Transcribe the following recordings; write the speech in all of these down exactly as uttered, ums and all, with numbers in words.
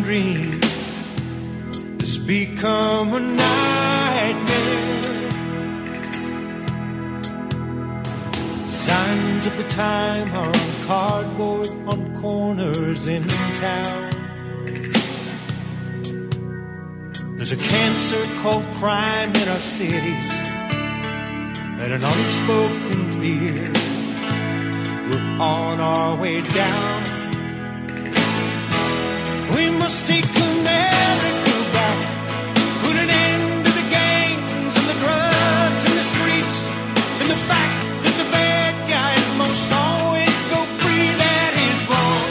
dream has become a nightmare. Signs of the time are on cardboard on corners in town. There's a cancer called crime in our cities and an unspoken fear. We're on our way down. We must take America back, put an end to the gangs and the drugs and the streets, and the fact that the bad guys must always go free. That is wrong.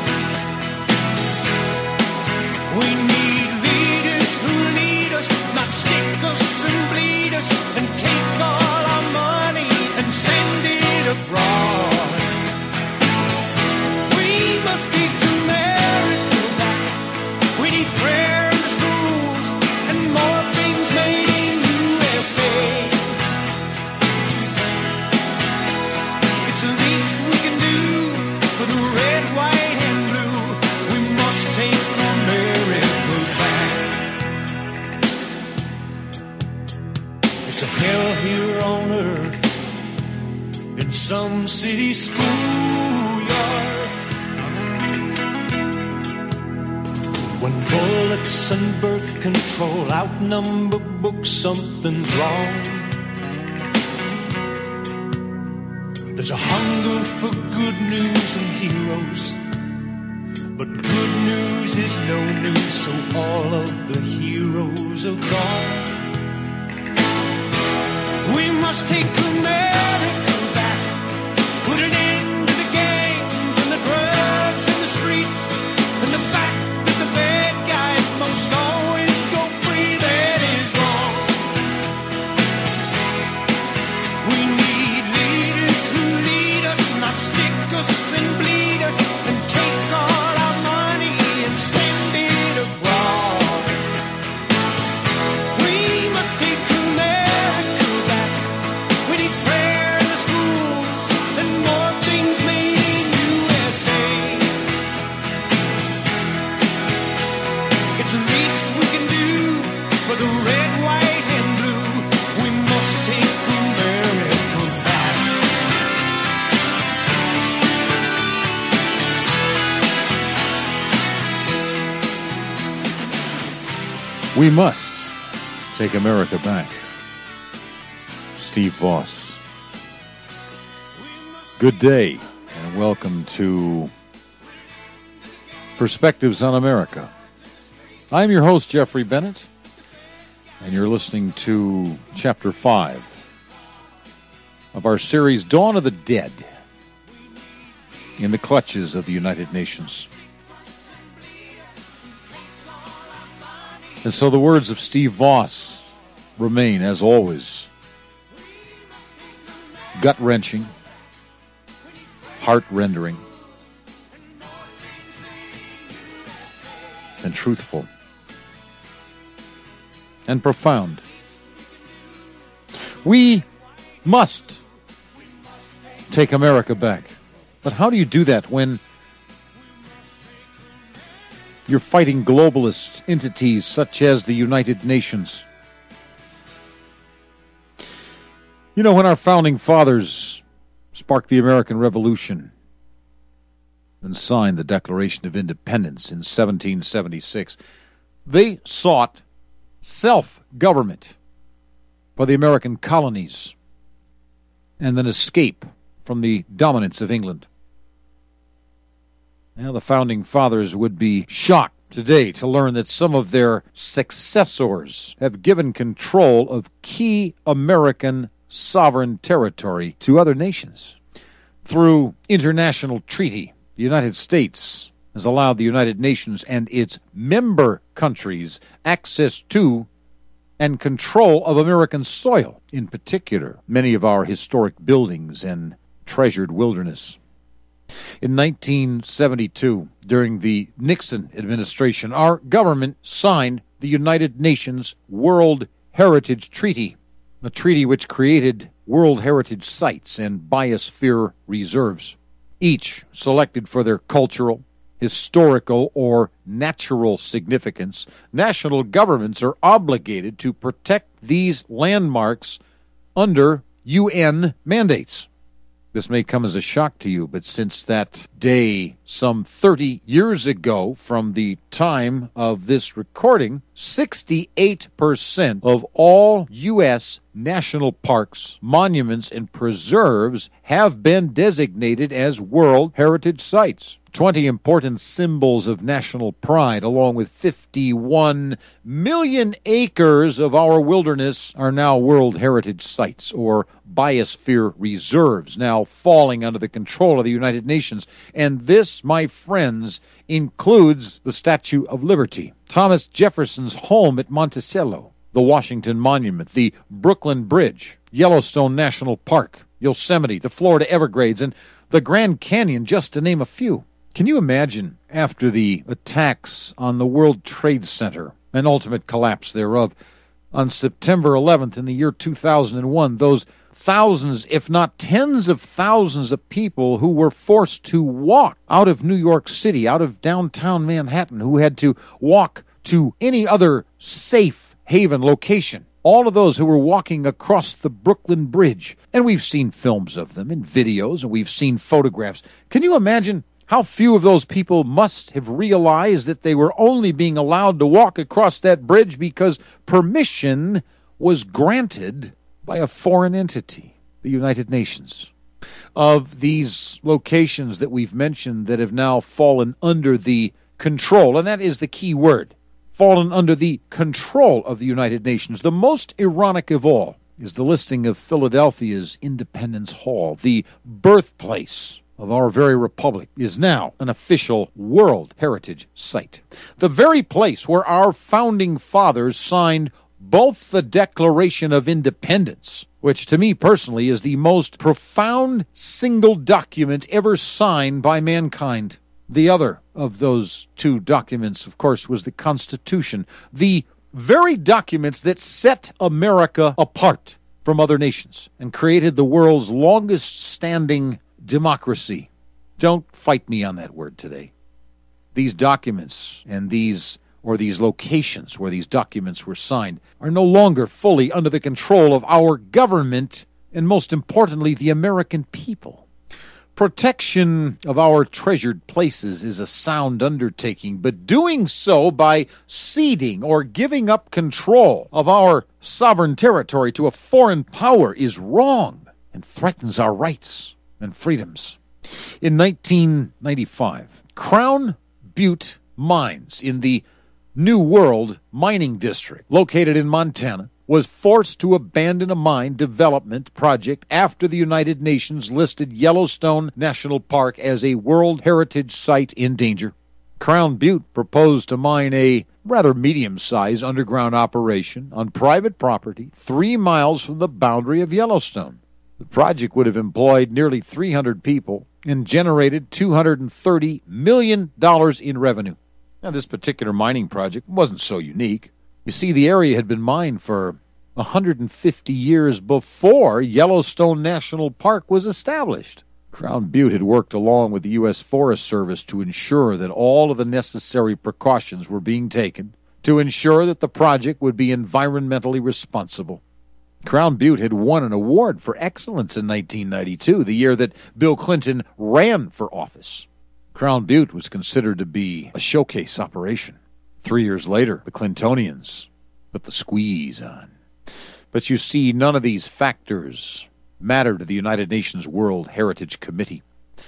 We need leaders who lead us, not stick us and bleed us and take all our money and send it abroad. We must take America back. We need prayer in the schools and more things made in U S A. It's the least we can do for the red, white, and blue. We must take America back. It's a hell here on earth in some city schoolyards, when bullets and birth control outnumber books, something's wrong. There's a hunger for good news and heroes, but good news is no news, so all of the heroes are gone. We must take America back, put an end to the gangs and the drugs and the streets, and the fact that the bad guys must always go free. That is wrong. We need leaders who lead us, not stick us and bleed us and take all our money and send it abroad. We must take America back. We need prayer in the schools and more things made in U S A. It's the least we can do for the red, white, and blue. We must take America back. We must take America back. Steve Voss. Good day, and welcome to Perspectives on America. I'm your host, Jeffrey Bennett, and you're listening to Chapter five of our series, Dawn of the Dead, in the Clutches of the United Nations. And so the words of Steve Voss remain, as always, gut-wrenching, heart-rendering, and truthful, and profound. We must take America back. But how do you do that when you're fighting globalist entities such as the United Nations? You know, when our founding fathers sparked the American Revolution and signed the Declaration of Independence in seventeen seventy-six, they sought self-government for the American colonies and an escape from the dominance of England. Now, the Founding Fathers would be shocked today to learn that some of their successors have given control of key American sovereign territory to other nations. Through international treaty, the United States has allowed the United Nations and its member countries access to and control of American soil, in particular, many of our historic buildings and treasured wilderness. In nineteen seventy-two, during the Nixon administration, our government signed the United Nations World Heritage Treaty, a treaty which created World Heritage sites and biosphere reserves, each selected for their cultural, historical or natural significance, national governments are obligated to protect these landmarks under U N mandates. This may come as a shock to you, but since that day some thirty years ago from the time of this recording, sixty-eight percent of all U S national parks, monuments, and preserves have been designated as World Heritage Sites. twenty important symbols of national pride, along with fifty-one million acres of our wilderness, are now World Heritage Sites, or biosphere reserves, now falling under the control of the United Nations. And this, my friends, includes the Statue of Liberty, Thomas Jefferson's home at Monticello, the Washington Monument, the Brooklyn Bridge, Yellowstone National Park, Yosemite, the Florida Everglades, and the Grand Canyon, just to name a few. Can you imagine, after the attacks on the World Trade Center and ultimate collapse thereof on September eleventh in the year two thousand one, those thousands, if not tens of thousands of people who were forced to walk out of New York City, out of downtown Manhattan, who had to walk to any other safe haven location. All of those who were walking across the Brooklyn Bridge. And we've seen films of them and videos, and we've seen photographs. Can you imagine how few of those people must have realized that they were only being allowed to walk across that bridge because permission was granted by a foreign entity, the United Nations? Of these locations that we've mentioned that have now fallen under the control, and that is the key word, fallen under the control of the United Nations, the most ironic of all is the listing of Philadelphia's Independence Hall, the birthplace of our very republic, is now an official World Heritage Site. The very place where our founding fathers signed both the Declaration of Independence, which to me personally is the most profound single document ever signed by mankind. The other of those two documents, of course, was the Constitution, the very documents that set America apart from other nations and created the world's longest-standing democracy. Don't fight me on that word today. These documents and these, or these locations where these documents were signed, are no longer fully under the control of our government and, most importantly, the American people. Protection of our treasured places is a sound undertaking, but doing so by ceding or giving up control of our sovereign territory to a foreign power is wrong and threatens our rights and freedoms. In nineteen ninety-five, Crown Butte Mines in the New World Mining District, located in Montana, was forced to abandon a mine development project after the United Nations listed Yellowstone National Park as a World Heritage Site in danger. Crown Butte proposed to mine a rather medium-sized underground operation on private property three miles from the boundary of Yellowstone. The project would have employed nearly three hundred people and generated two hundred thirty million dollars in revenue. Now, this particular mining project wasn't so unique. You see, the area had been mined for one hundred fifty years before Yellowstone National Park was established. Crown Butte had worked along with the U S Forest Service to ensure that all of the necessary precautions were being taken to ensure that the project would be environmentally responsible. Crown Butte had won an award for excellence in nineteen ninety-two, the year that Bill Clinton ran for office. Crown Butte was considered to be a showcase operation. Three years later, the Clintonians put the squeeze on. But you see, none of these factors matter to the United Nations World Heritage Committee.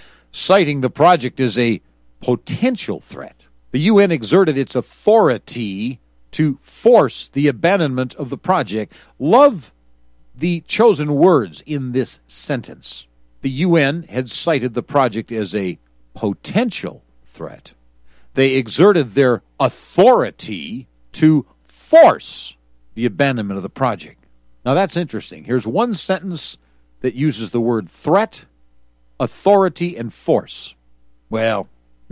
Citing the project as a potential threat, the U N exerted its authority to force the abandonment of the project. Love the chosen words in this sentence. The U N had cited the project as a potential threat. They exerted their authority to force the abandonment of the project. Now that's interesting. Here's one sentence that uses the word threat, authority, and force. Well,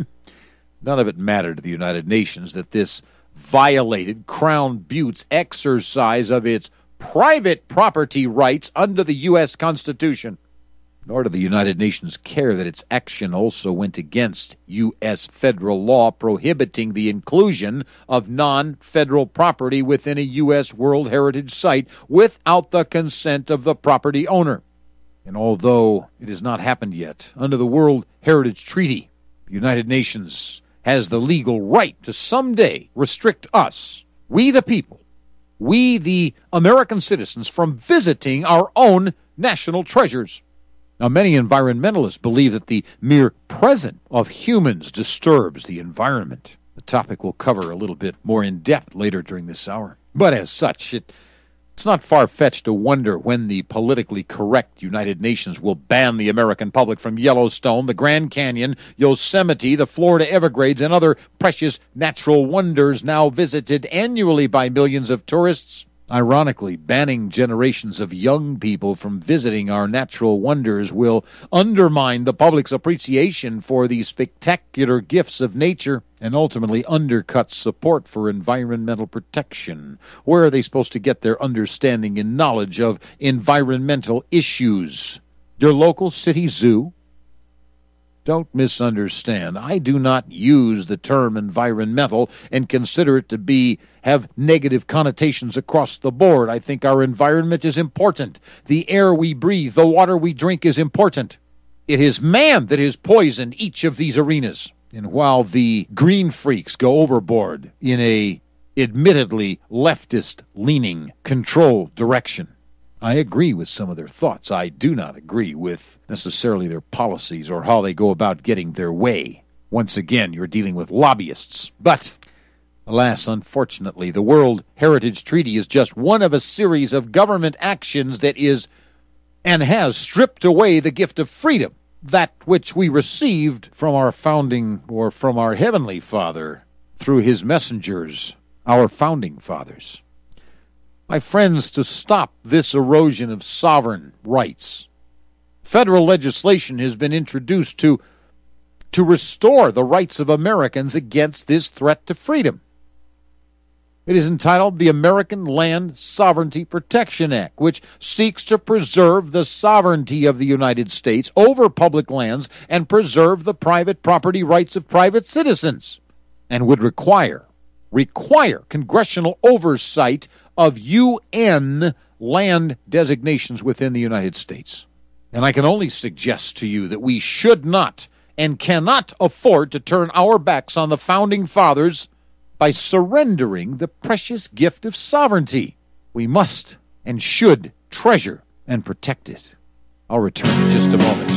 none of it mattered to the United Nations that this violated Crown Butte's exercise of its private property rights under the U S Constitution. Nor did the United Nations care that its action also went against U S federal law prohibiting the inclusion of non-federal property within a U S World Heritage Site without the consent of the property owner. And although it has not happened yet, under the World Heritage Treaty, the United Nations has the legal right to someday restrict us, we the people, we the American citizens, from visiting our own national treasures. Now, many environmentalists believe that the mere presence of humans disturbs the environment. The topic we'll cover a little bit more in depth later during this hour. But as such, it, it's not far-fetched to wonder when the politically correct United Nations will ban the American public from Yellowstone, the Grand Canyon, Yosemite, the Florida Everglades, and other precious natural wonders now visited annually by millions of tourists. Ironically, banning generations of young people from visiting our natural wonders will undermine the public's appreciation for the spectacular gifts of nature and ultimately undercut support for environmental protection. Where are they supposed to get their understanding and knowledge of environmental issues? Your local city zoo? Don't misunderstand. I do not use the term environmental and consider it to be have negative connotations across the board. I think our environment is important. The air we breathe, the water we drink is important. It is man that has poisoned each of these arenas. And while the green freaks go overboard in a admittedly leftist-leaning control direction, I agree with some of their thoughts. I do not agree with necessarily their policies or how they go about getting their way. Once again, you're dealing with lobbyists. But, alas, unfortunately, the World Heritage Treaty is just one of a series of government actions that is and has stripped away the gift of freedom, that which we received from our founding or from our Heavenly Father through his messengers, our founding fathers. My friends, to stop this erosion of sovereign rights, federal legislation has been introduced to, to restore the rights of Americans against this threat to freedom. It is entitled the American Land Sovereignty Protection Act, which seeks to preserve the sovereignty of the United States over public lands and preserve the private property rights of private citizens, and would require, require congressional oversight of U N land designations within the United States. And I can only suggest to you that we should not and cannot afford to turn our backs on the Founding Fathers by surrendering the precious gift of sovereignty. We must and should treasure and protect it. I'll return in just a moment.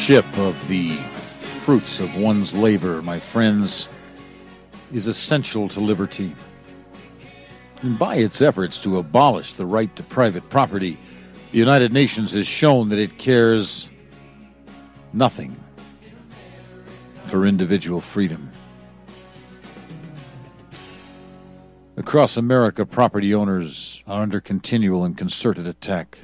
Ownership of the fruits of one's labor, my friends, is essential to liberty. And by its efforts to abolish the right to private property, the United Nations has shown that it cares nothing for individual freedom. Across America, property owners are under continual and concerted attack.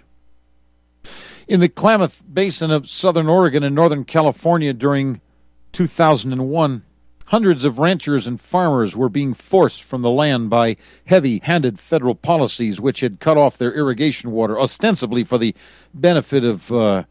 In the Klamath Basin of southern Oregon and northern California during two thousand one, hundreds of ranchers and farmers were being forced from the land by heavy-handed federal policies which had cut off their irrigation water, ostensibly for the benefit of uh,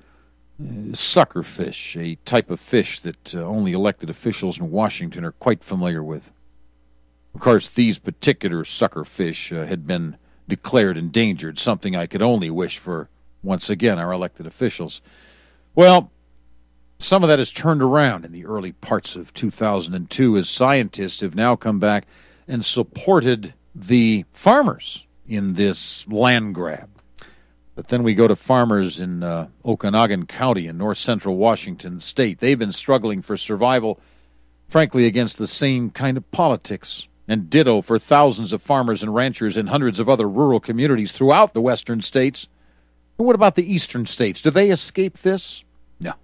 suckerfish, a type of fish that uh, only elected officials in Washington are quite familiar with. Of course, these particular suckerfish uh, had been declared endangered, something I could only wish for, once again, our elected officials. Well, some of that has turned around in the early parts of two thousand two as scientists have now come back and supported the farmers in this land grab. But then we go to farmers in uh, Okanogan County in north central Washington state. They've been struggling for survival, frankly, against the same kind of politics. And ditto for thousands of farmers and ranchers in hundreds of other rural communities throughout the western states. And what about the eastern states? Do they escape this? No.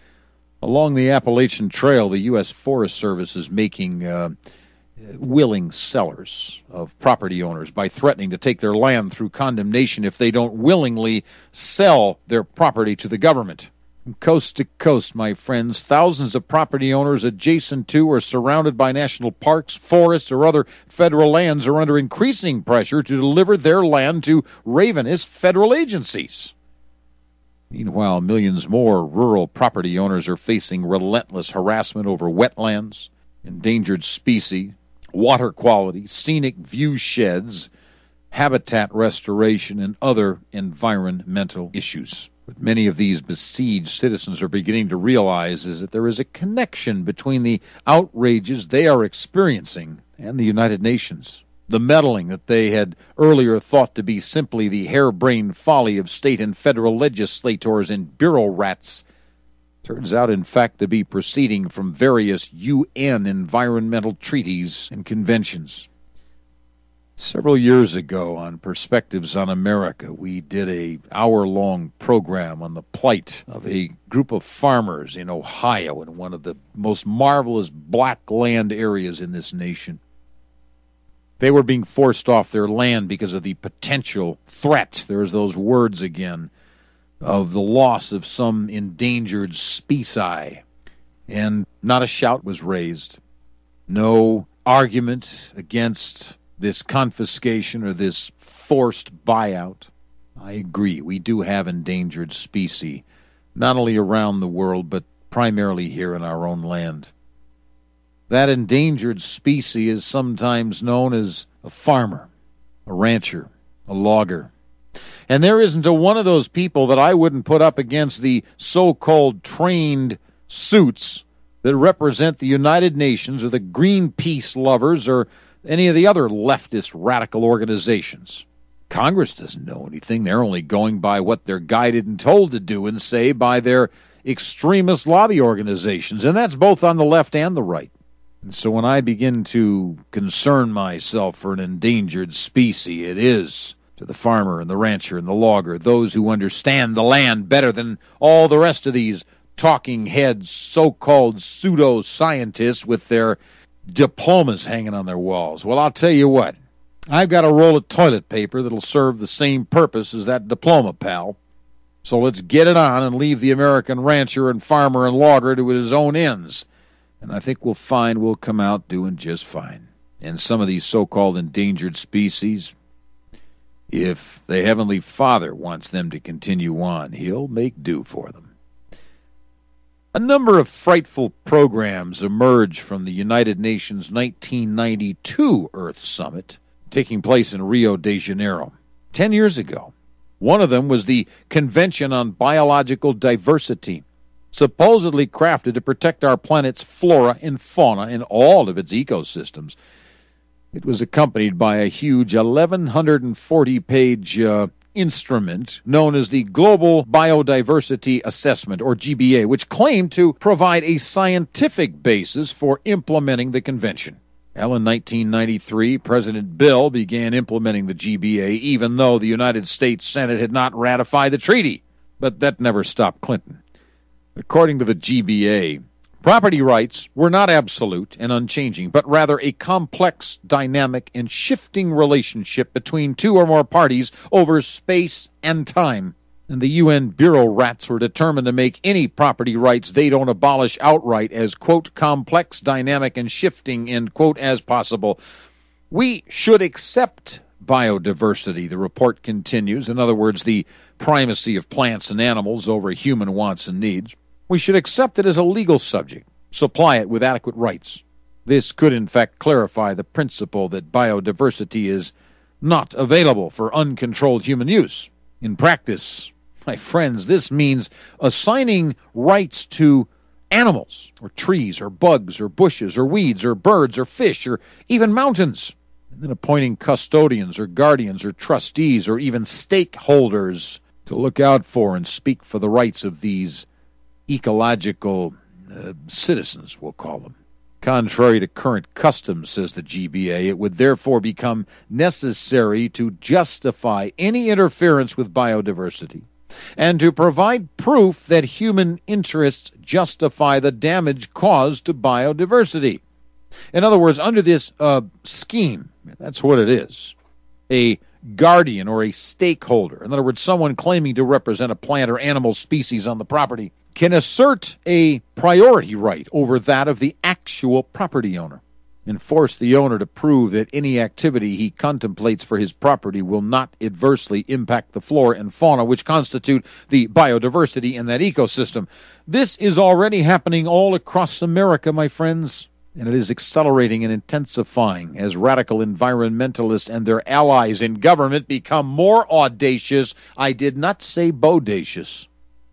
Along the Appalachian Trail, the U S Forest Service is making uh, willing sellers of property owners by threatening to take their land through condemnation if they don't willingly sell their property to the government. From coast to coast, my friends, thousands of property owners adjacent to or surrounded by national parks, forests, or other federal lands are under increasing pressure to deliver their land to ravenous federal agencies. Meanwhile, millions more rural property owners are facing relentless harassment over wetlands, endangered species, water quality, scenic view sheds, habitat restoration, and other environmental issues. What many of these besieged citizens are beginning to realize is that there is a connection between the outrages they are experiencing and the United Nations. The meddling that they had earlier thought to be simply the harebrained folly of state and federal legislators and bureau rats turns out, in fact, to be proceeding from various U N environmental treaties and conventions. Several years ago on Perspectives on America, we did a hour-long program on the plight of a group of farmers in Ohio in one of the most marvelous black land areas in this nation. They were being forced off their land because of the potential threat, there's those words again, of the loss of some endangered species. And not a shout was raised. No argument against this confiscation or this forced buyout. I agree, we do have endangered species, not only around the world, but primarily here in our own land. That endangered species is sometimes known as a farmer, a rancher, a logger. And there isn't a one of those people that I wouldn't put up against the so-called trained suits that represent the United Nations or the Greenpeace lovers or any of the other leftist radical organizations. Congress doesn't know anything. They're only going by what they're guided and told to do and say by their extremist lobby organizations, and that's both on the left and the right. And so when I begin to concern myself for an endangered species, it is to the farmer and the rancher and the logger, those who understand the land better than all the rest of these talking heads, so-called pseudo-scientists with their diplomas hanging on their walls. Well, I'll tell you what, I've got a roll of toilet paper that'll serve the same purpose as that diploma, pal. So let's get it on and leave the American rancher and farmer and logger to his own ends. And I think we'll find we'll come out doing just fine. And some of these so-called endangered species, if the Heavenly Father wants them to continue on, He'll make do for them. A number of frightful programs emerged from the United Nations nineteen ninety-two Earth Summit, taking place in Rio de Janeiro, ten years ago. One of them was the Convention on Biological Diversity, supposedly crafted to protect our planet's flora and fauna and all of its ecosystems. It was accompanied by a huge eleven forty page uh, instrument known as the Global Biodiversity Assessment, or G B A, which claimed to provide a scientific basis for implementing the convention. Well, in nineteen ninety-three, President Bill began implementing the G B A, even though the United States Senate had not ratified the treaty. But that never stopped Clinton. According to the G B A, property rights were not absolute and unchanging, but rather a complex, dynamic, and shifting relationship between two or more parties over space and time. And the U N Bureau rats were determined to make any property rights they don't abolish outright as, quote, complex, dynamic, and shifting, end quote, as possible. We should accept biodiversity, the report continues. In other words, the primacy of plants and animals over human wants and needs. We should accept it as a legal subject, supply it with adequate rights. This could, in fact, clarify the principle that biodiversity is not available for uncontrolled human use. In practice, my friends, this means assigning rights to animals, or trees, or bugs, or bushes, or weeds, or birds, or fish, or even mountains, and then appointing custodians, or guardians, or trustees, or even stakeholders to look out for and speak for the rights of these ecological uh, citizens, we'll call them. Contrary to current custom, says the G B A, it would therefore become necessary to justify any interference with biodiversity and to provide proof that human interests justify the damage caused to biodiversity. In other words, under this uh, scheme, that's what it is, a guardian or a stakeholder, in other words, someone claiming to represent a plant or animal species on the property, can assert a priority right over that of the actual property owner and force the owner to prove that any activity he contemplates for his property will not adversely impact the flora and fauna which constitute the biodiversity in that ecosystem. This is already happening all across America, my friends, and it is accelerating and intensifying as radical environmentalists and their allies in government become more audacious. I did not say bodacious.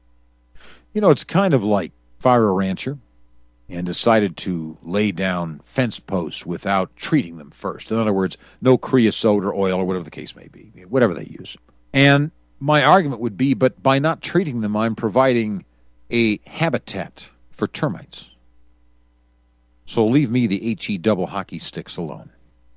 You know, it's kind of like fire a rancher and decided to lay down fence posts without treating them first. In other words, no creosote or oil or whatever the case may be, whatever they use. And my argument would be, but by not treating them, I'm providing a habitat for termites. So leave me the H E double hockey sticks alone.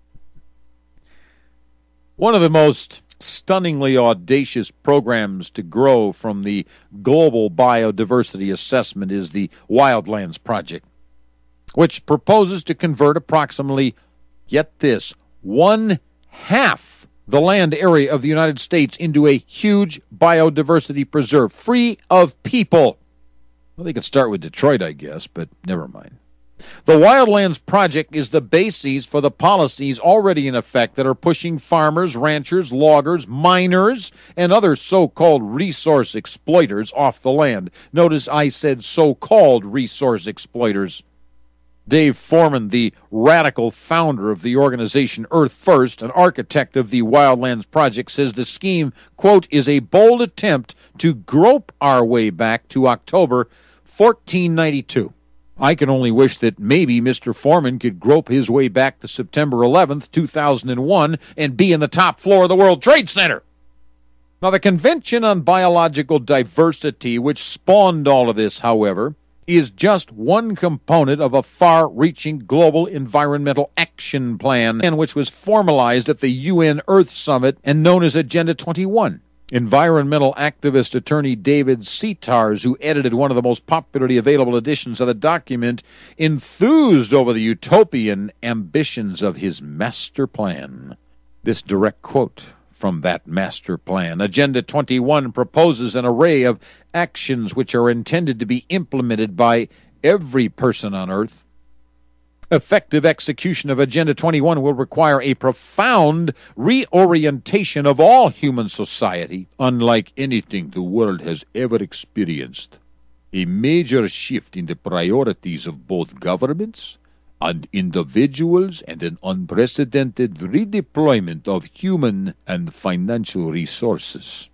One of the most stunningly audacious programs to grow from the Global Biodiversity Assessment is the Wildlands Project, which proposes to convert approximately, get this, one half the land area of the United States into a huge biodiversity preserve, free of people. Well, they could start with Detroit, I guess, but never mind. The Wildlands Project is the basis for the policies already in effect that are pushing farmers, ranchers, loggers, miners, and other so-called resource exploiters off the land. Notice I said so-called resource exploiters. Dave Foreman, the radical founder of the organization Earth First, an architect of the Wildlands Project, says the scheme, quote, is a bold attempt to grope our way back to October fourteen ninety-two. I can only wish that maybe Mister Foreman could grope his way back to September eleventh, two thousand one, and be in the top floor of the World Trade Center. Now, the Convention on Biological Diversity, which spawned all of this, however, is just one component of a far-reaching global environmental action plan, and which was formalized at the U N Earth Summit and known as Agenda twenty-one. Environmental activist attorney David Setars, who edited one of the most popularly available editions of the document, enthused over the utopian ambitions of his master plan. This direct quote from that master plan. Agenda twenty-one proposes an array of actions which are intended to be implemented by every person on Earth. Effective execution of Agenda twenty-one will require a profound reorientation of all human society, unlike anything the world has ever experienced. A major shift in the priorities of both governments and individuals, and an unprecedented redeployment of human and financial resources.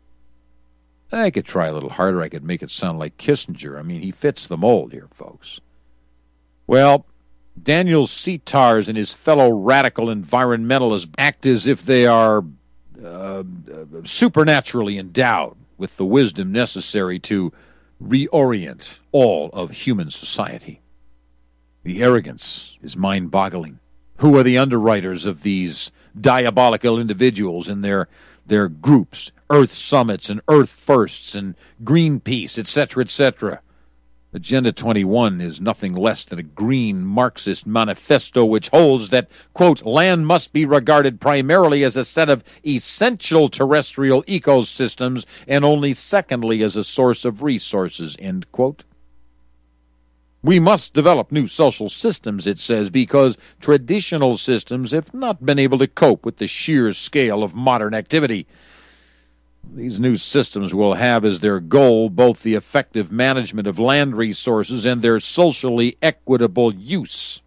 I could try a little harder. I could make it sound like Kissinger. I mean, he fits the mold here, folks. Well, Daniel Setars and his fellow radical environmentalists act as if they are uh, supernaturally endowed with the wisdom necessary to reorient all of human society. The arrogance is mind-boggling. Who are the underwriters of these diabolical individuals in their their groups, Earth Summits and Earth Firsts and Greenpeace, et cetera, et cetera? Agenda twenty-one is nothing less than a green Marxist manifesto which holds that, quote, land must be regarded primarily as a set of essential terrestrial ecosystems and only secondly as a source of resources, end quote. We must develop new social systems, it says, because traditional systems have not been able to cope with the sheer scale of modern activity. These new systems will have as their goal both the effective management of land resources and their socially equitable use.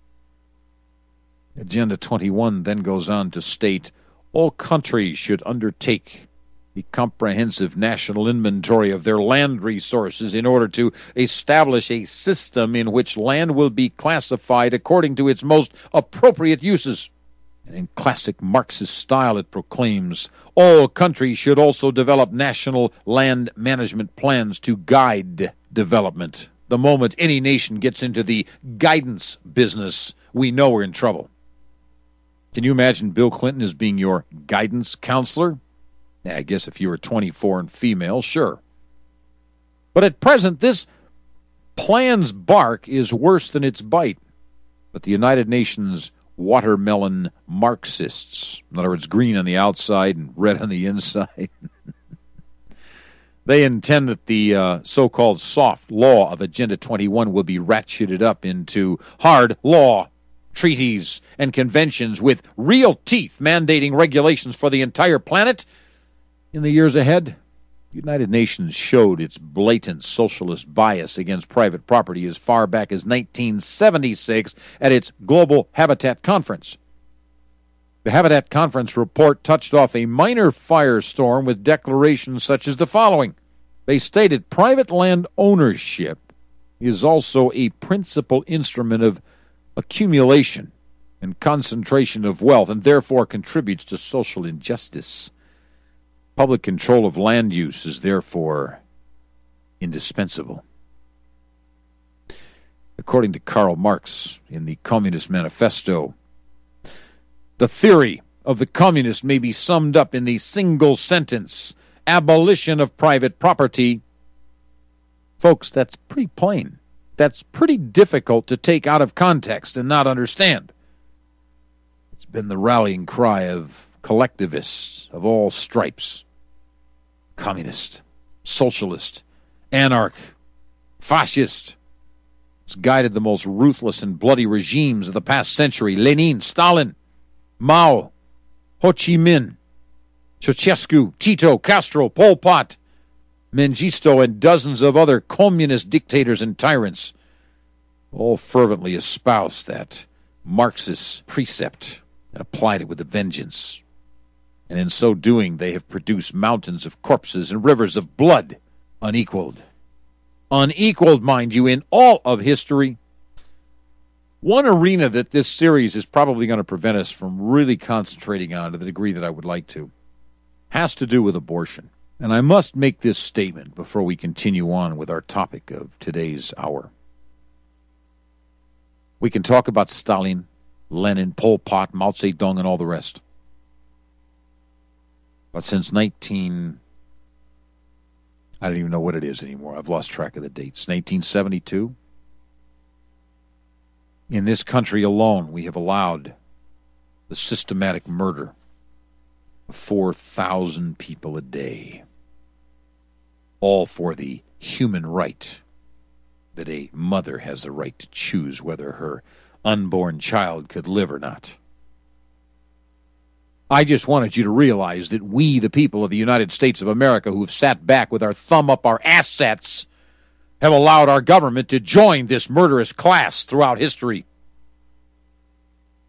Agenda twenty-one then goes on to state all countries should undertake a comprehensive national inventory of their land resources in order to establish a system in which land will be classified according to its most appropriate uses. And in classic Marxist style, it proclaims, all countries should also develop national land management plans to guide development. The moment any nation gets into the guidance business, we know we're in trouble. Can you imagine Bill Clinton as being your guidance counselor? I guess if you were twenty-four and female, sure. But at present, this plan's bark is worse than its bite. But the United Nations watermelon Marxists, in other words, green on the outside and red on the inside, they intend that the uh, so-called soft law of Agenda twenty-one will be ratcheted up into hard law, treaties, and conventions with real teeth mandating regulations for the entire planet. In the years ahead, the United Nations showed its blatant socialist bias against private property as far back as nineteen seventy-six at its Global Habitat Conference. The Habitat Conference report touched off a minor firestorm with declarations such as the following. They stated private land ownership is also a principal instrument of accumulation and concentration of wealth and therefore contributes to social injustice. Public control of land use is therefore indispensable. According to Karl Marx in the Communist Manifesto, the theory of the communist may be summed up in the single sentence, abolition of private property. Folks, that's pretty plain. That's pretty difficult to take out of context and not understand. It's been the rallying cry of collectivists of all stripes. Communist, socialist, anarch, fascist. It's guided the most ruthless and bloody regimes of the past century. Lenin, Stalin, Mao, Ho Chi Minh, Ceausescu, Tito, Castro, Pol Pot, Mengistu, and dozens of other communist dictators and tyrants all fervently espoused that Marxist precept and applied it with a vengeance. And in so doing, they have produced mountains of corpses and rivers of blood, unequaled. Unequaled, mind you, in all of history. One arena that this series is probably going to prevent us from really concentrating on to the degree that I would like to has to do with abortion. And I must make this statement before we continue on with our topic of today's hour. We can talk about Stalin, Lenin, Pol Pot, Mao Zedong, and all the rest. But since nineteen, I don't even know what it is anymore. I've lost track of the dates. nineteen seventy-two. In this country alone, we have allowed the systematic murder of four thousand people a day. All for the human right that a mother has the right to choose whether her unborn child could live or not. I just wanted you to realize that we, the people of the United States of America, who have sat back with our thumb up our assets, have allowed our government to join this murderous class throughout history.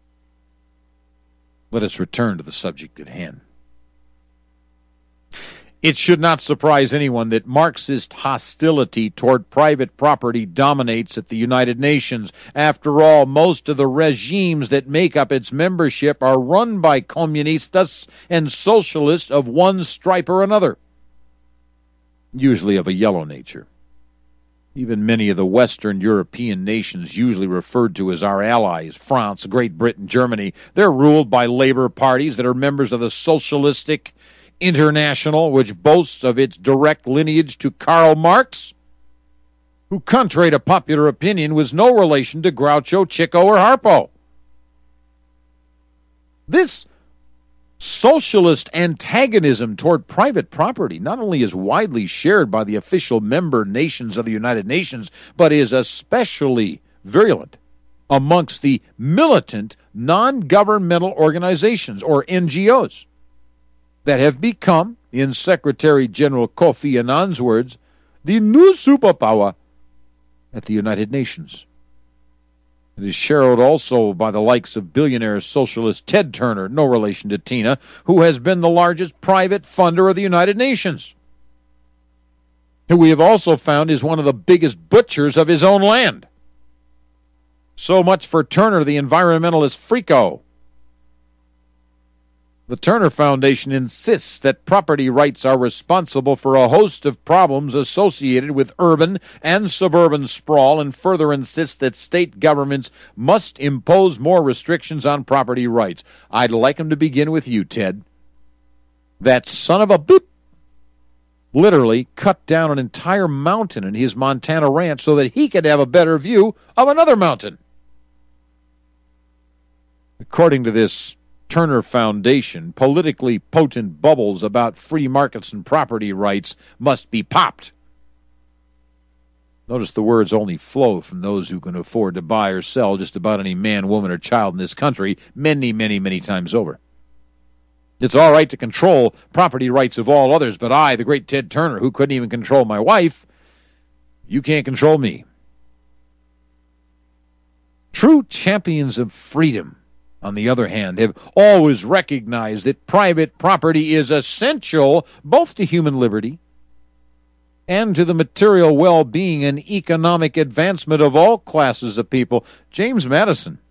Let us return to the subject at hand. It should not surprise anyone that Marxist hostility toward private property dominates at the United Nations. After all, most of the regimes that make up its membership are run by communistas and socialists of one stripe or another, usually of a yellow nature. Even many of the Western European nations, usually referred to as our allies, France, Great Britain, Germany, they're ruled by labor parties that are members of the Socialistic International, which boasts of its direct lineage to Karl Marx, who, contrary to popular opinion, was no relation to Groucho, Chico, or Harpo. This socialist antagonism toward private property not only is widely shared by the official member nations of the United Nations, but is especially virulent amongst the militant non-governmental organizations, or N G Os, that have become, in Secretary General Kofi Annan's words, the new superpower at the United Nations. It is shared also by the likes of billionaire socialist Ted Turner, no relation to Tina, who has been the largest private funder of the United Nations, who we have also found is one of the biggest butchers of his own land. So much for Turner, the environmentalist freako. The Turner Foundation insists that property rights are responsible for a host of problems associated with urban and suburban sprawl, and further insists that state governments must impose more restrictions on property rights. I'd like him to begin with you, Ted. That son of a boop literally cut down an entire mountain in his Montana ranch so that he could have a better view of another mountain. According to this Turner Foundation, politically potent bubbles about free markets and property rights must be popped. Notice the words only flow from those who can afford to buy or sell just about any man, woman, or child in this country many, many, many times over. It's all right to control property rights of all others, but I, the great Ted Turner, who couldn't even control my wife, you can't control me. True champions of freedom, on the other hand, have always recognized that private property is essential both to human liberty and to the material well-being and economic advancement of all classes of people. James Madison,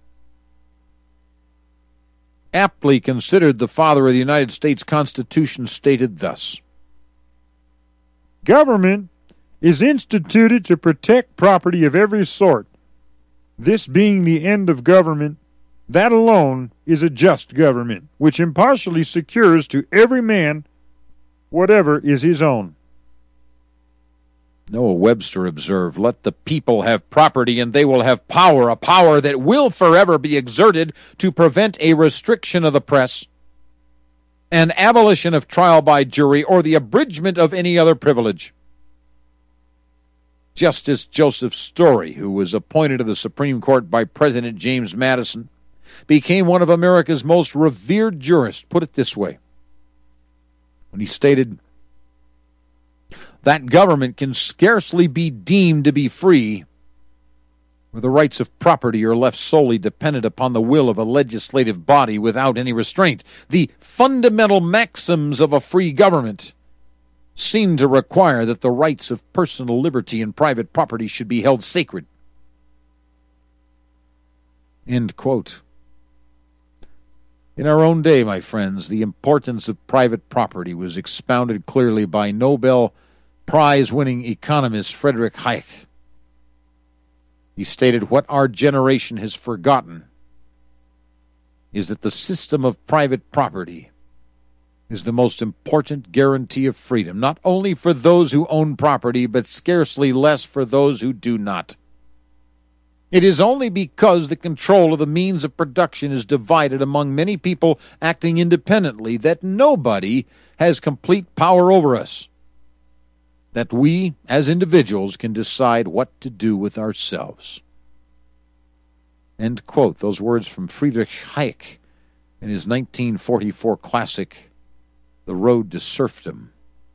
aptly considered the father of the United States Constitution, stated thus: "Government is instituted to protect property of every sort. This being the end of government, that alone is a just government, which impartially secures to every man whatever is his own." Noah Webster observed, "Let the people have property and they will have power, a power that will forever be exerted to prevent a restriction of the press, an abolition of trial by jury, or the abridgment of any other privilege." Justice Joseph Story, who was appointed to the Supreme Court by President James Madison, became one of America's most revered jurists, put it this way, when he stated that government can scarcely be deemed to be free where the rights of property are left solely dependent upon the will of a legislative body without any restraint. The fundamental maxims of a free government seem to require that the rights of personal liberty and private property should be held sacred. End quote. In our own day, my friends, the importance of private property was expounded clearly by Nobel Prize-winning economist Friedrich Hayek. He stated, "What our generation has forgotten is that the system of private property is the most important guarantee of freedom, not only for those who own property, but scarcely less for those who do not. It is only because the control of the means of production is divided among many people acting independently that nobody has complete power over us, that we, as individuals, can decide what to do with ourselves." End quote. Those words from Friedrich Hayek in his nineteen forty-four classic, The Road to Serfdom.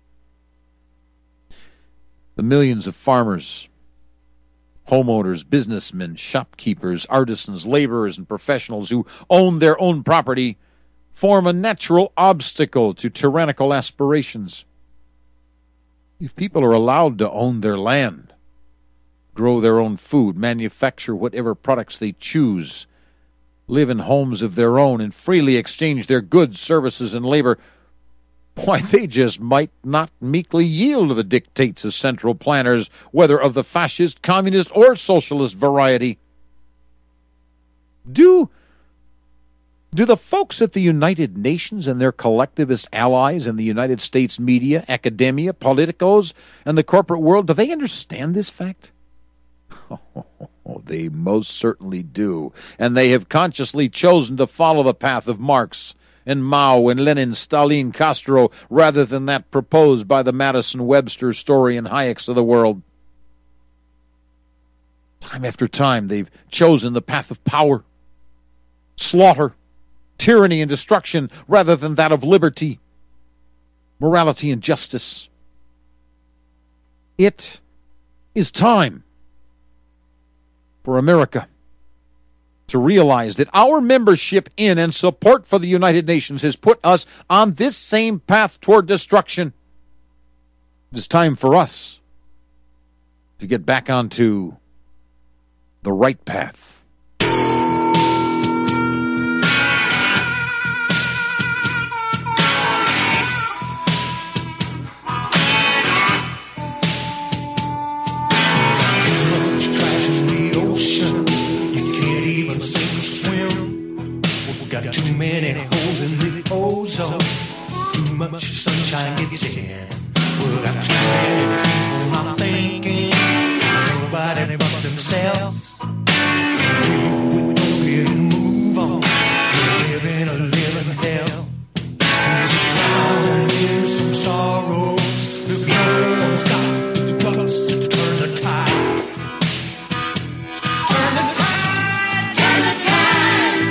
The millions of farmers, homeowners, businessmen, shopkeepers, artisans, laborers, and professionals who own their own property form a natural obstacle to tyrannical aspirations. If people are allowed to own their land, grow their own food, manufacture whatever products they choose, live in homes of their own, and freely exchange their goods, services, and labor, why, they just might not meekly yield to the dictates of central planners, whether of the fascist, communist, or socialist variety. Do, do the folks at the United Nations and their collectivist allies in the United States media, academia, politicos, and the corporate world, do they understand this fact? Oh, they most certainly do, and they have consciously chosen to follow the path of Marx and Mao and Lenin, Stalin, Castro, rather than that proposed by the Madison, Webster, Story, and Hayeks of the world. Time after time, they've chosen the path of power, slaughter, tyranny, and destruction, rather than that of liberty, morality, and justice. It is time for America to realize that our membership in and support for the United Nations has put us on this same path toward destruction. It is time for us to get back onto the right path. Too many holes in the ozone. Too much sunshine gets in. Well, got too many people not thinking. Nobody but themselves. We don't really move on. We're living a living hell. We're drowning in some sorrows. If no one's got the guts to turn the tide. Turn the tide, turn the tide.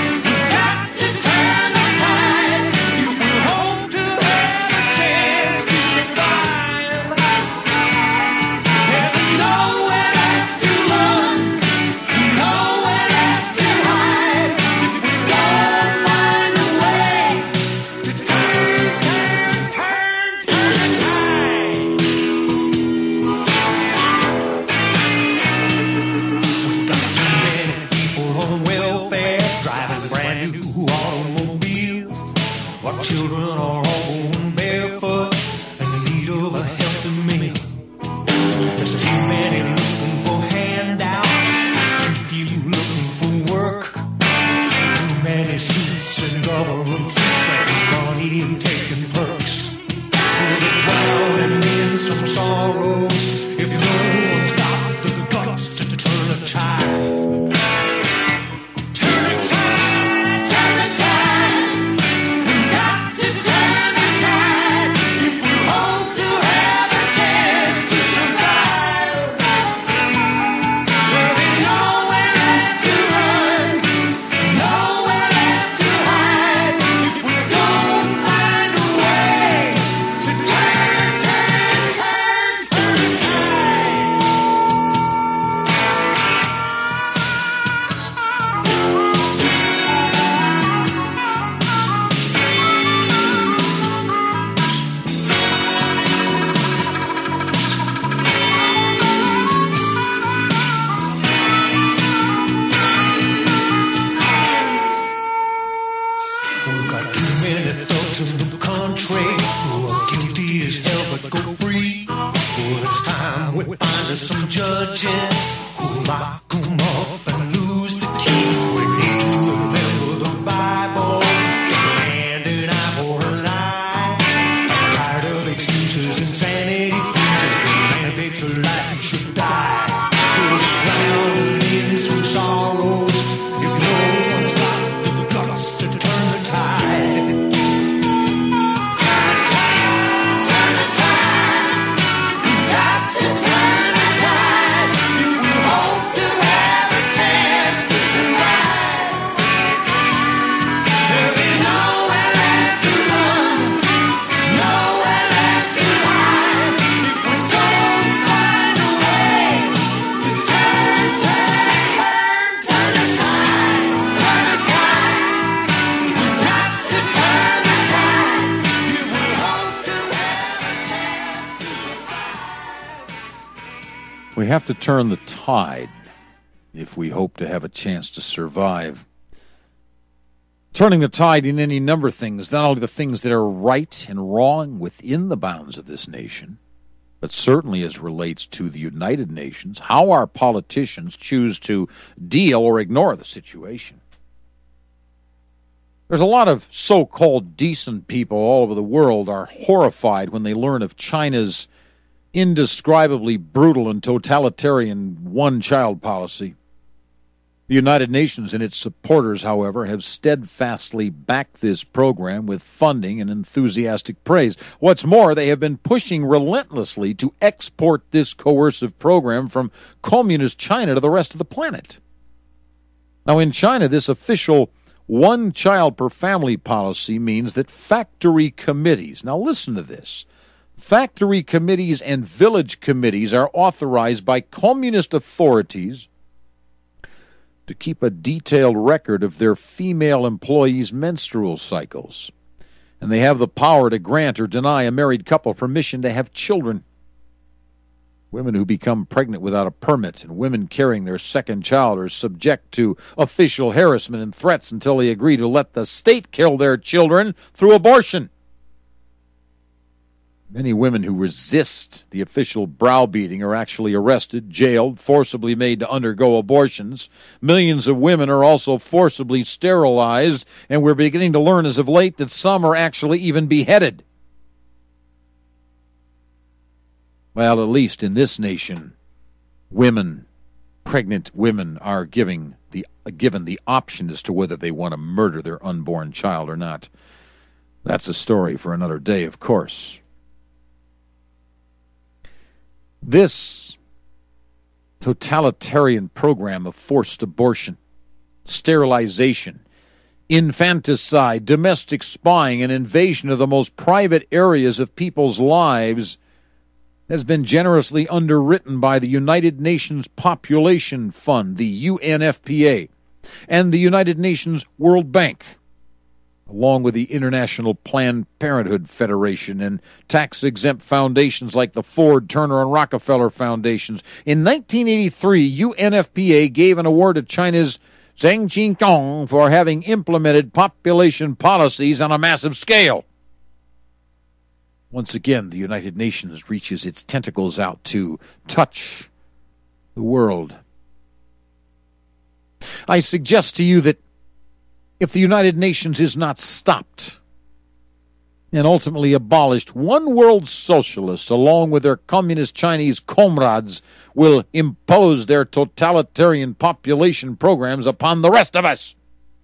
Children are all going barefoot and in need of a healthy meal. There's too many looking for handouts, too few looking for work. Too many suits and government suits that money taking perks. We're drowning in some sorrows if no one's got the guts to turn a tide. Some judges who lock them up and lose the key. We need to remember the Bible. Hand an eye for an eye. I'm tired of excuses, insanity. Man takes a life, he should die. We're drowning in some sorrows if no one's got the guts to turn the tide. Turn the tide, turn the tide. We've got to turn the tide. We have to turn the tide if we hope to have a chance to survive. Turning the tide in any number of things, not only the things that are right and wrong within the bounds of this nation, but certainly as relates to the United Nations, how our politicians choose to deal or ignore the situation. There's a lot of so-called decent people all over the world are horrified when they learn of China's indescribably brutal and totalitarian one-child policy. The United Nations and its supporters, however, have steadfastly backed this program with funding and enthusiastic praise. What's more, they have been pushing relentlessly to export this coercive program from communist China to the rest of the planet. Now, in China, this official one-child-per-family policy means that factory committees, now listen to this, factory committees and village committees are authorized by communist authorities to keep a detailed record of their female employees' menstrual cycles. And they have the power to grant or deny a married couple permission to have children. Women who become pregnant without a permit and women carrying their second child are subject to official harassment and threats until they agree to let the state kill their children through abortion. Many women who resist the official browbeating are actually arrested, jailed, forcibly made to undergo abortions. Millions of women are also forcibly sterilized, and we're beginning to learn as of late that some are actually even beheaded. Well, at least in this nation, women, pregnant women, are giving the, given the option as to whether they want to murder their unborn child or not. That's a story for another day, of course. This totalitarian program of forced abortion, sterilization, infanticide, domestic spying, and invasion of the most private areas of people's lives has been generously underwritten by the United Nations Population Fund, the U N F P A, and the United Nations World Bank, along with the International Planned Parenthood Federation and tax-exempt foundations like the Ford, Turner, and Rockefeller Foundations. In nineteen eighty-three, U N F P A gave an award to China's Zhang Jingtong for having implemented population policies on a massive scale. Once again, the United Nations reaches its tentacles out to touch the world. I suggest to you that if the United Nations is not stopped and ultimately abolished, one world socialist, along with their communist Chinese comrades, will impose their totalitarian population programs upon the rest of us.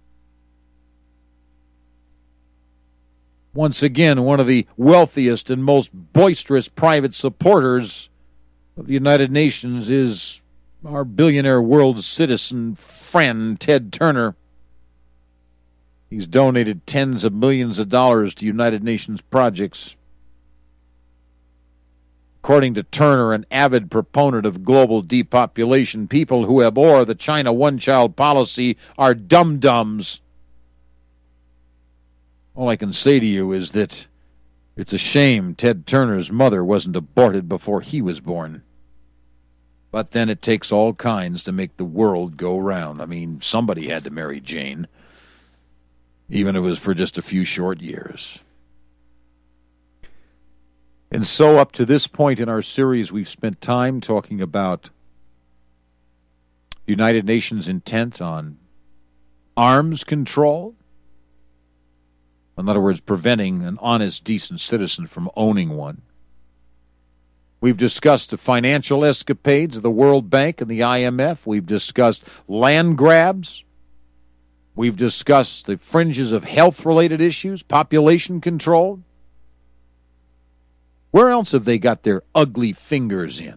Once again, one of the wealthiest and most boisterous private supporters of the United Nations is our billionaire world citizen friend, Ted Turner. He's donated tens of millions of dollars to United Nations projects. According to Turner, an avid proponent of global depopulation, people who abhor the China one-child policy are dum-dums. All I can say to you is that it's a shame Ted Turner's mother wasn't aborted before he was born. But then it takes all kinds to make the world go round. I mean, somebody had to marry Jane, even if it was for just a few short years. And so up to this point in our series, we've spent time talking about the United Nations' intent on arms control. In other words, preventing an honest, decent citizen from owning one. We've discussed the financial escapades of the World Bank and the I M F. We've discussed land grabs. We've discussed the fringes of health-related issues, population control. Where else have they got their ugly fingers in?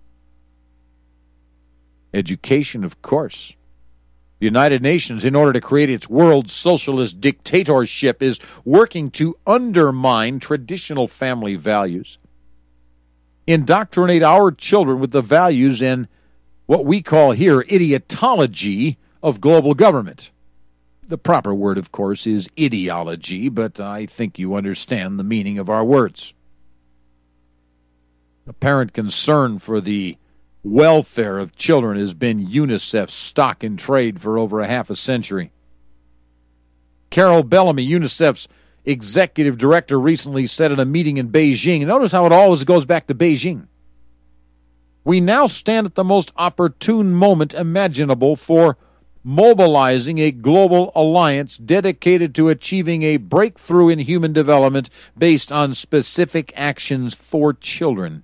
Education, of course. The United Nations, in order to create its world socialist dictatorship, is working to undermine traditional family values, indoctrinate our children with the values and what we call here idiotology of global government. The proper word, of course, is ideology, but I think you understand the meaning of our words. Apparent concern for the welfare of children has been UNICEF's stock in trade for over a half a century. Carol Bellamy, UNICEF's executive director, recently said in a meeting in Beijing, notice how it always goes back to Beijing, we now stand at the most opportune moment imaginable for mobilizing a global alliance dedicated to achieving a breakthrough in human development based on specific actions for children.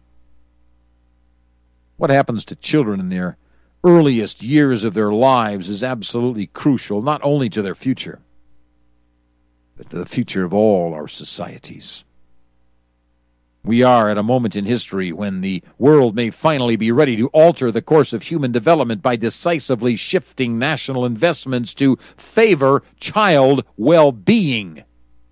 What happens to children in their earliest years of their lives is absolutely crucial, not only to their future, but to the future of all our societies. We are at a moment in history when the world may finally be ready to alter the course of human development by decisively shifting national investments to favor child well-being.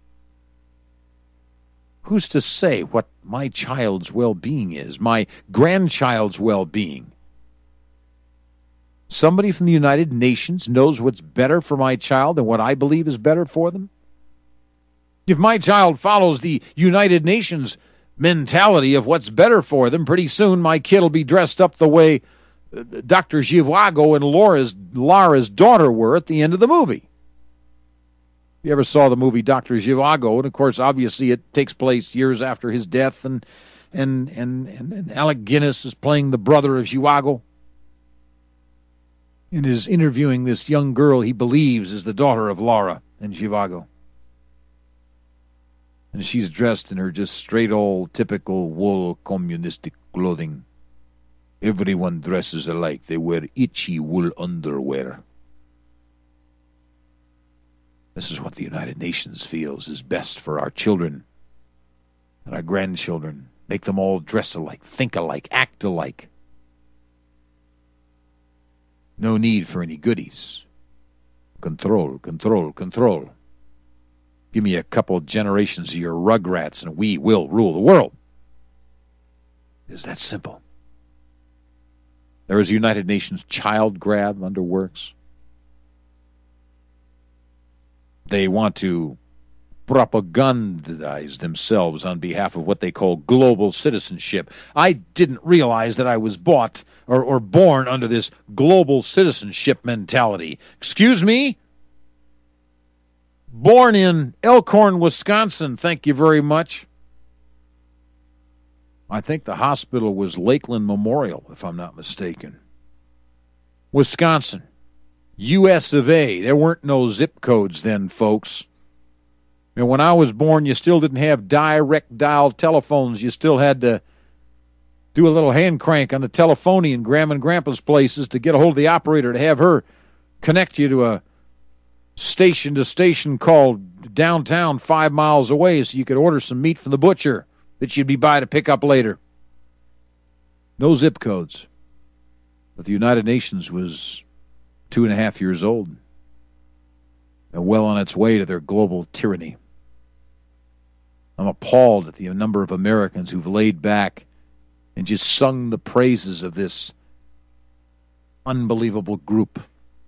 Who's to say what my child's well-being is, my grandchild's well-being? Somebody from the United Nations knows what's better for my child and what I believe is better for them? If my child follows the United Nations mentality of what's better for them, pretty soon my kid will be dressed up the way Doctor Zhivago and Laura's, Lara's daughter were at the end of the movie. You ever saw the movie Doctor Zhivago? And, of course, obviously it takes place years after his death, and and and, and, and Alec Guinness is playing the brother of Zhivago and is interviewing this young girl he believes is the daughter of Lara and Zhivago. And she's dressed in her just straight old typical wool communistic clothing. Everyone dresses alike. They wear itchy wool underwear. This is what the United Nations feels is best for our children and our grandchildren. Make them all dress alike, think alike, act alike. No need for any goodies. Control, control, control. Give me a couple generations of your rugrats and we will rule the world. It is that simple. There is a United Nations child grab under works. They want to propagandize themselves on behalf of what they call global citizenship. I didn't realize that I was bought or, or born under this global citizenship mentality. Excuse me? Born in Elkhorn, Wisconsin, thank you very much. I think the hospital was Lakeland Memorial, if I'm not mistaken. Wisconsin, U S of A. There weren't no zip codes then, folks. And when I was born, you still didn't have direct dial telephones. You still had to do a little hand crank on the telephony in Grandma and Grandpa's places to get a hold of the operator to have her connect you to a station-to-station call downtown five miles away so you could order some meat from the butcher that you'd be by to pick up later. No zip codes. But the United Nations was two and a half years old and well on its way to their global tyranny. I'm appalled at the number of Americans who've laid back and just sung the praises of this unbelievable group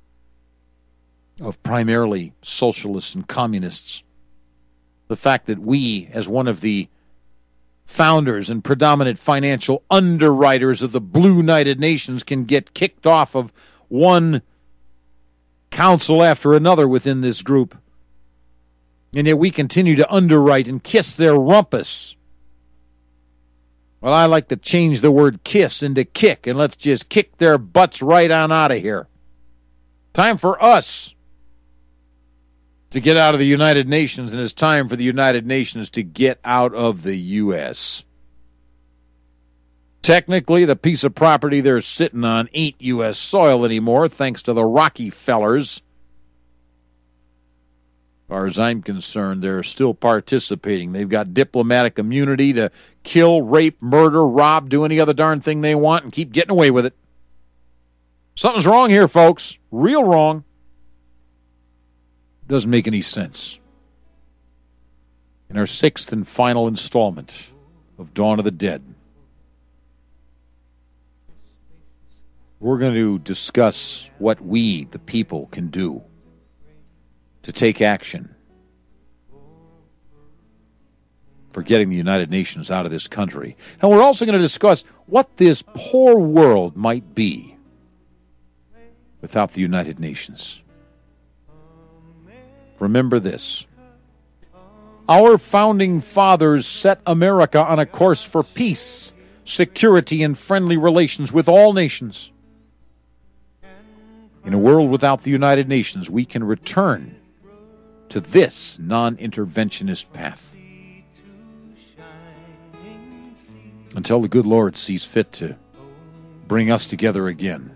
of primarily socialists and communists. The fact that we, as one of the founders and predominant financial underwriters of the Blue United Nations, can get kicked off of one council after another within this group. And yet we continue to underwrite and kiss their rumpus. Well, I like to change the word kiss into kick, and let's just kick their butts right on out of here. Time for us to get out of the United Nations, and it's time for the United Nations to get out of the U S Technically, the piece of property they're sitting on ain't U S soil anymore, thanks to the Rockefellers. As far as I'm concerned, they're still participating. They've got diplomatic immunity to kill, rape, murder, rob, do any other darn thing they want, and keep getting away with it. Something's wrong here, folks. Real wrong. Doesn't make any sense. In our sixth and final installment of Dawn of the Dead, we're going to discuss what we, the people, can do to take action for getting the United Nations out of this country. And we're also going to discuss what this poor world might be without the United Nations. Remember this. Our founding fathers set America on a course for peace, security, and friendly relations with all nations. In a world without the United Nations, we can return to this non-interventionist path until the good Lord sees fit to bring us together again.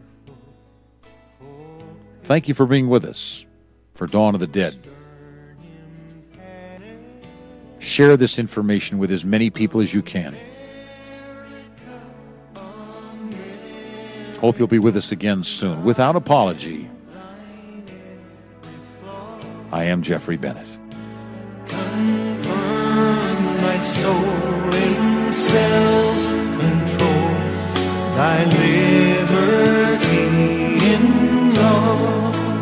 Thank you for being with us for Dawn of the Dead. Share this information with as many people as you can. Hope you'll be with us again soon. Without apology, I am Jeffrey Bennett. Confirm thy soul in self-control, thy liberty in love.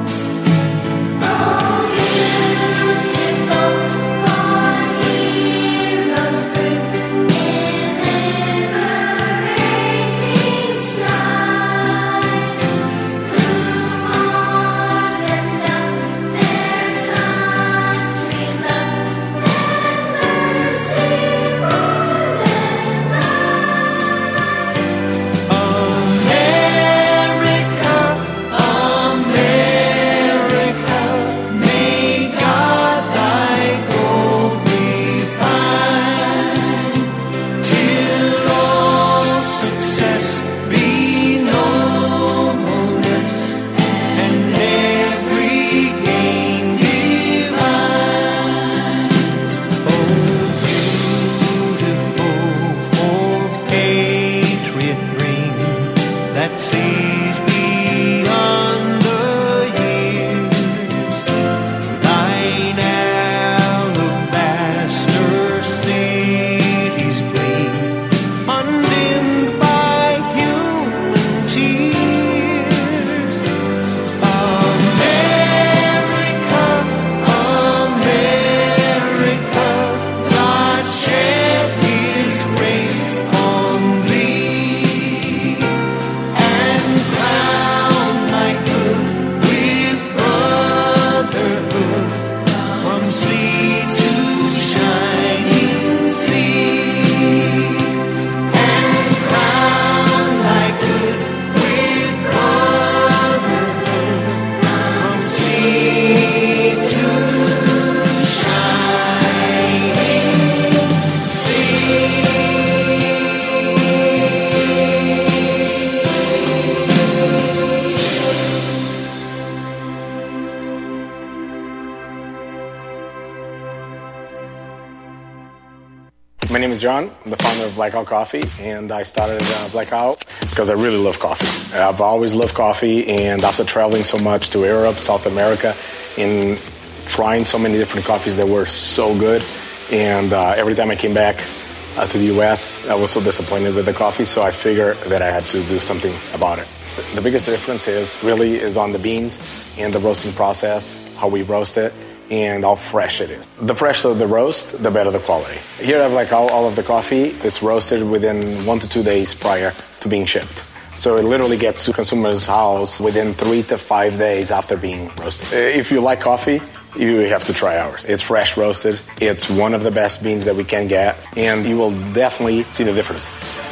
My name is John. I'm the founder of Blackout Coffee, and I started uh, Blackout because I really love coffee. I've always loved coffee, and after traveling so much to Europe, South America, and trying so many different coffees that were so good, and uh, every time I came back uh, to the U S, I was so disappointed with the coffee, so I figured that I had to do something about it. The biggest difference is really is on the beans and the roasting process, how we roast it, and how fresh it is. The fresher the roast, the better the quality. Here I have like all, all of the coffee. It's roasted within one to two days prior to being shipped. So it literally gets to consumer's house within three to five days after being roasted. If you like coffee, you have to try ours. It's fresh roasted. It's one of the best beans that we can get, and you will definitely see the difference.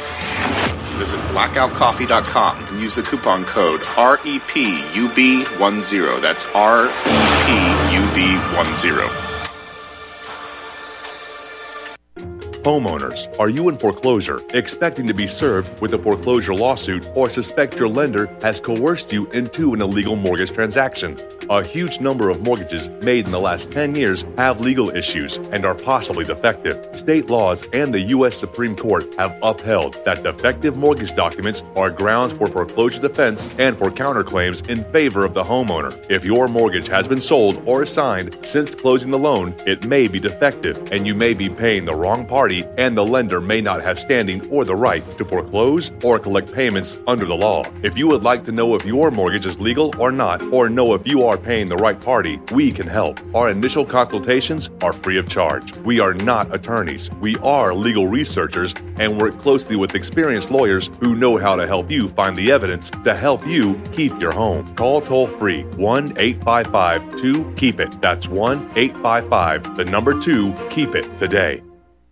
Visit blackout coffee dot com and use the coupon code R E P U B ten. That's R E P U B ten. Homeowners, are you in foreclosure, expecting to be served with a foreclosure lawsuit, or suspect your lender has coerced you into an illegal mortgage transaction? A huge number of mortgages made in the last ten years have legal issues and are possibly defective. State laws and the U S Supreme Court have upheld that defective mortgage documents are grounds for foreclosure defense and for counterclaims in favor of the homeowner. If your mortgage has been sold or assigned since closing the loan, it may be defective and you may be paying the wrong party party, and the lender may not have standing or the right to foreclose or collect payments under the law. If you would like to know if your mortgage is legal or not, or know if you are paying the right party, we can help. Our initial consultations are free of charge. We are not attorneys. We are legal researchers and work closely with experienced lawyers who know how to help you find the evidence to help you keep your home. Call toll-free one eight five five two keep it. That's one eight five five, the number two, keep it today.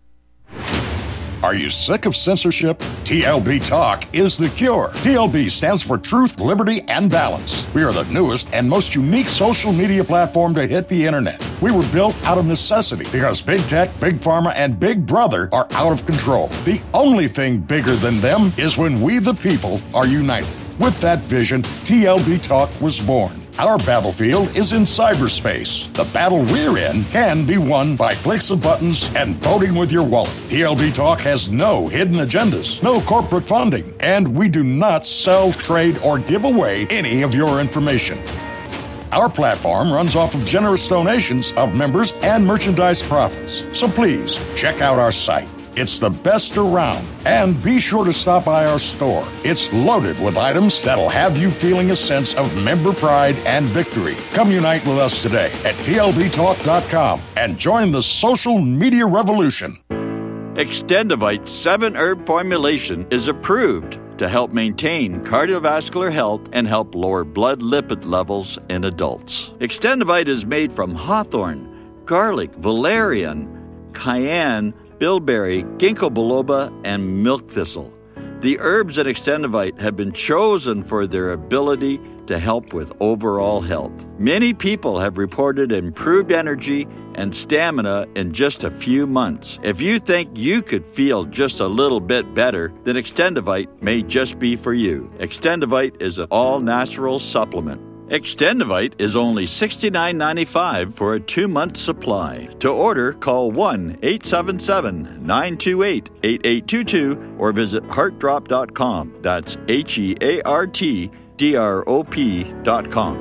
Are you sick of censorship? T L B Talk is the cure. T L B stands for Truth, Liberty, and Balance. We are the newest and most unique social media platform to hit the internet. We were built out of necessity because Big Tech, Big Pharma, and Big Brother are out of control. The only thing bigger than them is when we, the people, are united. With that vision, T L B Talk was born. Our battlefield is in cyberspace. The battle we're in can be won by clicks of buttons and voting with your wallet. T L B Talk has no hidden agendas, no corporate funding, and we do not sell, trade, or give away any of your information. Our platform runs off of generous donations of members and merchandise profits. So please, check out our site. It's the best around. And be sure to stop by our store. It's loaded with items that'll have you feeling a sense of member pride and victory. Come unite with us today at T L B talk dot com and join the social media revolution. Extendivite seven herb formulation is approved to help maintain cardiovascular health and help lower blood lipid levels in adults. Extendivite is made from hawthorn, garlic, valerian, cayenne, bilberry, ginkgo biloba, and milk thistle. The herbs in Extendivite have been chosen for their ability to help with overall health. Many people have reported improved energy and stamina in just a few months. If you think you could feel just a little bit better, then Extendivite may just be for you. Extendivite is an all-natural supplement. Extendivite is only sixty-nine ninety-five for a two-month supply. To order, call one eight seven seven, nine two eight, eight eight two two or visit heart drop dot com. That's H E A R T D R O P dot com.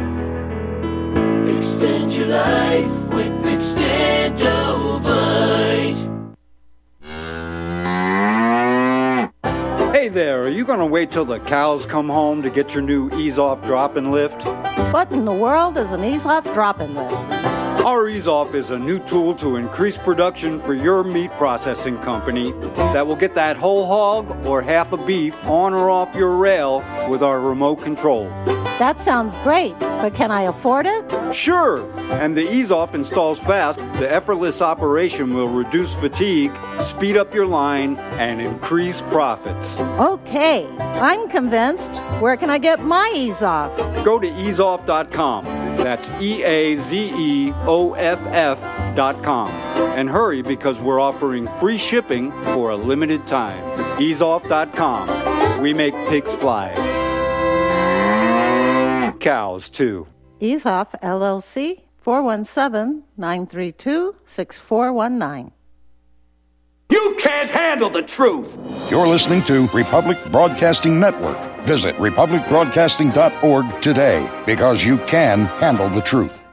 Extend your life with Extendovite. Hey there, are you going to wait till the cows come home to get your new Ease-Off Drop-In Lift? What in the world is an Ease-Off Drop-In Lift? Our Ease-Off is a new tool to increase production for your meat processing company that will get that whole hog or half a beef on or off your rail with our remote control. That sounds great, but can I afford it? Sure, and the Ease-Off installs fast. The effortless operation will reduce fatigue, speed up your line, and increase profits. Okay, I'm convinced. Where can I get my Ease-Off? Go to ease off dot com. That's E A Z E O F F dot com. And hurry because we're offering free shipping for a limited time. ease off dot com. We make pigs fly. Cows, too. Ease-Off, L L C, four one seven, nine three two, six four one nine. You can't handle the truth! You're listening to Republic Broadcasting Network. Visit republic broadcasting dot org today because you can handle the truth.